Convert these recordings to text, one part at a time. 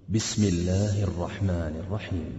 بسم الله الرحمن الرحيم.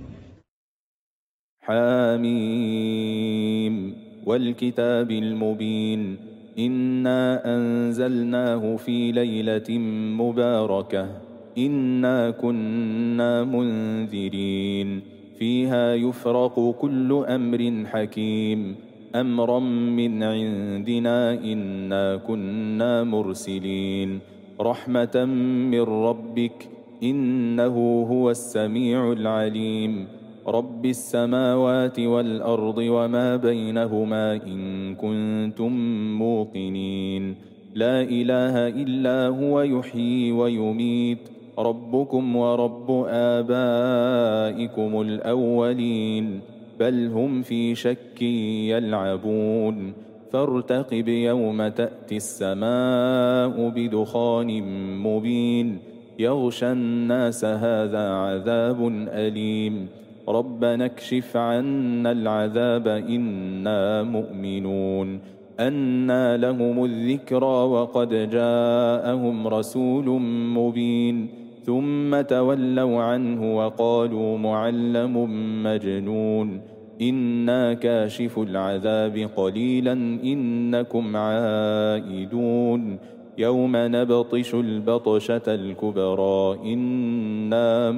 حاميم والكتاب المبين إنا أنزلناه في ليلة مباركة إنا كنا منذرين فيها يفرق كل أمر حكيم أمرا من عندنا إنا كنا مرسلين رحمة من ربك إنه هو السميع العليم رب السماوات والأرض وما بينهما إن كنتم موقنين لا إله إلا هو يحيي ويميت ربكم ورب آبائكم الأولين بل هم في شك يلعبون فارتقب يوم تأتي السماء بدخان مبين يغشى الناس هذا عذاب أليم ربنا اكشف عنا العذاب إنا مؤمنون أنى لهم الذكرى وقد جاءهم رسول مبين ثم تولوا عنه وقالوا معلم مجنون إنا كاشف العذاب قليلا إنكم عائدون يوم نبطش البطشة الكبرى إنا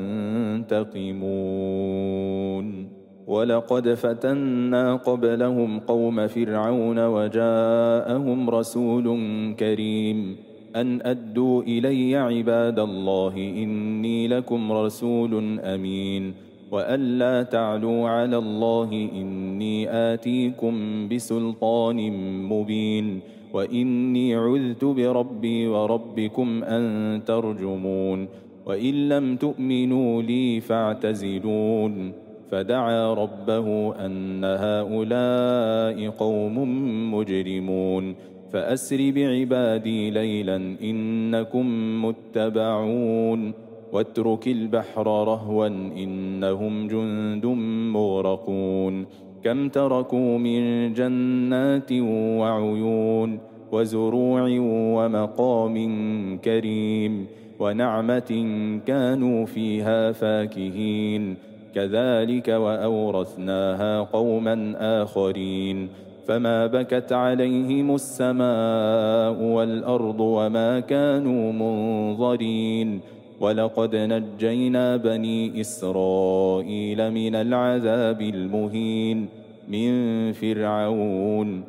منتقمون ولقد فتنا قبلهم قوم فرعون وجاءهم رسول كريم أن أدوا إلي عباد الله إني لكم رسول أمين وأن لا تعلوا على الله إني آتيكم بسلطان مبين وإني عذت بربي وربكم أن ترجمون وإن لم تؤمنوا لي فاعتزلون فدعا ربه أن هؤلاء قوم مجرمون فأسر بعبادي ليلا إنكم متبعون واترك البحر رهوا إنهم جند مغرقون كم تركوا من جنات وعيون وزروع ومقام كريم ونعمة كانوا فيها فاكهين كذلك وأورثناها قوما آخرين فما بكت عليهم السماء والأرض وما كانوا منظرين ولقد نجينا بني إسرائيل من العذاب المهين من فرعون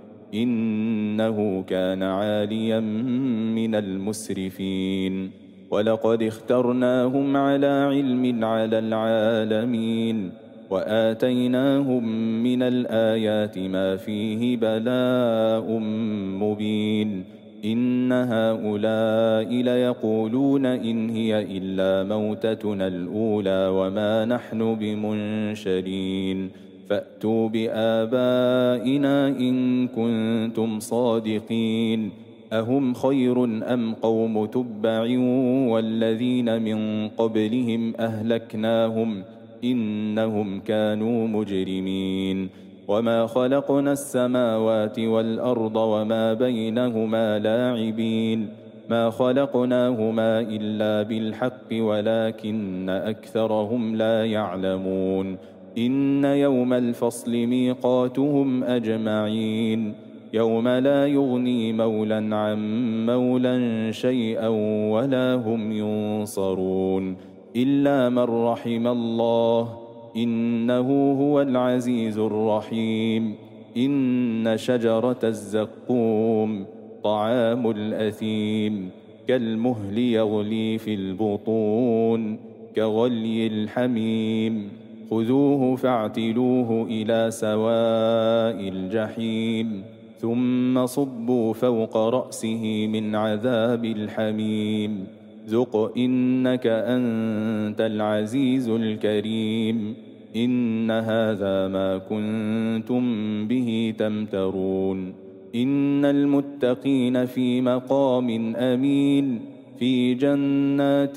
إنه كان عاليا من المسرفين ولقد اخترناهم على علم على العالمين وآتيناهم من الآيات ما فيه بلاء مبين إن هؤلاء ليقولون إن هي إلا موتتنا الأولى وما نحن بمنشرين فأتوا بآبائنا إن كنتم صادقين أهم خير أم قوم تبع والذين من قبلهم أهلكناهم إنهم كانوا مجرمين وما خلقنا السماوات والأرض وما بينهما لاعبين ما خلقناهما إلا بالحق ولكن أكثرهم لا يعلمون إن يوم الفصل ميقاتهم أجمعين يوم لا يغني مولا عن مولا شيئا ولا هم ينصرون إلا من رحم الله إنه هو العزيز الرحيم إن شجرة الزقوم طعام الأثيم كالمهل يغلي في البطون كغلي الحميم خذوه فاعتلوه إلى سواء الجحيم ثم صبوا فوق رأسه من عذاب الحميم ذق إنك أنت العزيز الكريم إن هذا ما كنتم به تمترون إن المتقين في مقام أمين في جنات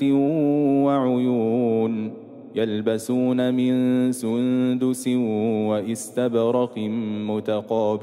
وعيون يلبسون من سندس وإستبرق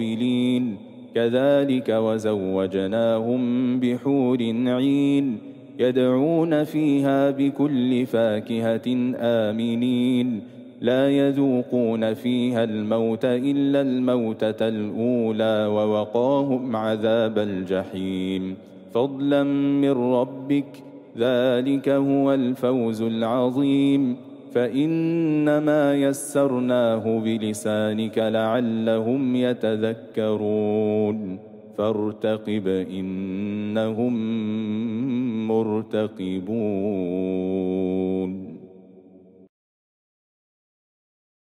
متقابلين كذلك وزوجناهم بحور عين يدعون فيها بكل فاكهة آمنين لا يذوقون فيها الموت إلا الموتة الأولى ووقاهم عذاب الجحيم فضلا من ربك ذلك هو الفوز العظيم فإنما يسرناه بلسانك لعلهم يتذكرون فارتقب إنهم مرتقبون